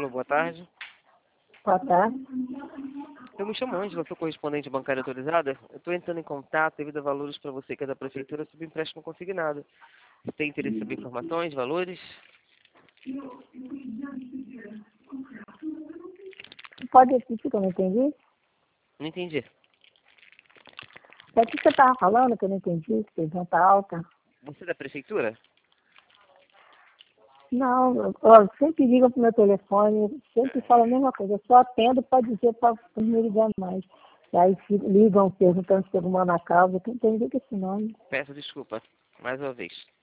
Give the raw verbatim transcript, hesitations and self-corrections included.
Alô, boa tarde. Boa tarde. Eu me chamo Ângela, sou correspondente bancária autorizada. Eu estou entrando em contato devido a valores para você que é da prefeitura sobre empréstimo consignado. Você tem interesse em saber informações, valores? Pode repetir que eu não entendi? Não entendi. É o que você estava falando que eu não entendi, que tem tanta alta? Você é da prefeitura? Não, eu- ó, sempre ligam para o meu telefone, sempre falam a mesma coisa. Eu só atendo para dizer para me ligar mais. E aí fi- ligam perguntando se tem alguma na casa, eu não entendi que esse nome. Peço desculpa, mais uma vez.